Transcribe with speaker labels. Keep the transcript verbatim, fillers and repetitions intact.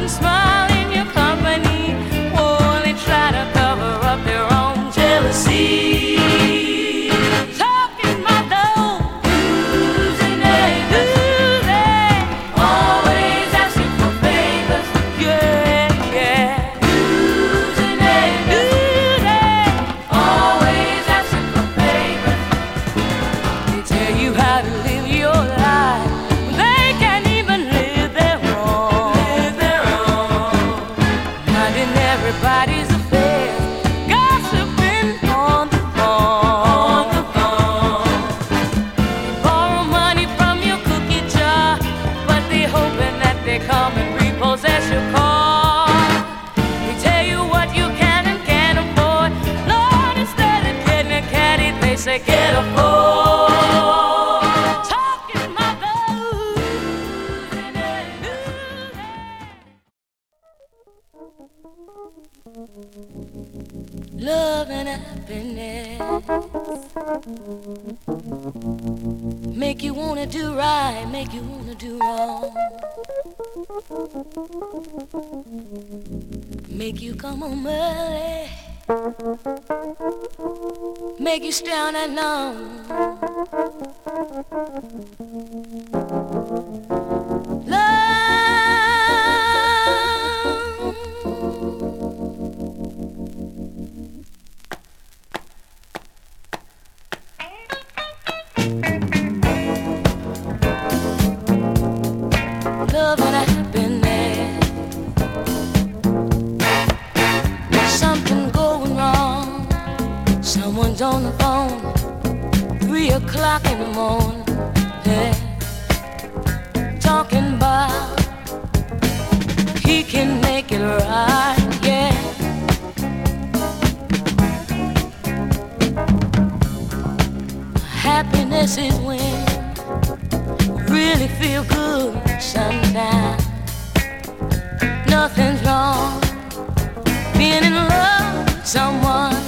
Speaker 1: and smile in your company. Oh, they try to cover up their own jealousy. Talking about those who's in there, do they always asking for favors? Yeah, yeah. Who's in there, do they always asking for favors? They tell you how to live your life. They can't even live their own. Live their own. Minding everybody's affairs. Gossiping on the phone. On the phone. They borrow money from your cookie jar, but they hoping that they come and repossess your car. They tell you what you can and can't afford. Lord, instead of getting a caddy, they say get a Ford. Talking about those in it, love and happiness make you wanna do right, make you wanna do wrong, make you come home early, make you stay on that long. Love and happiness. Something going wrong. Someone's on the phone. Three o'clock in the morning. Yeah. Talking about he can make it right. Yeah. Happiness is when really feel good sometimes. Nothing's wrong being in love with someone.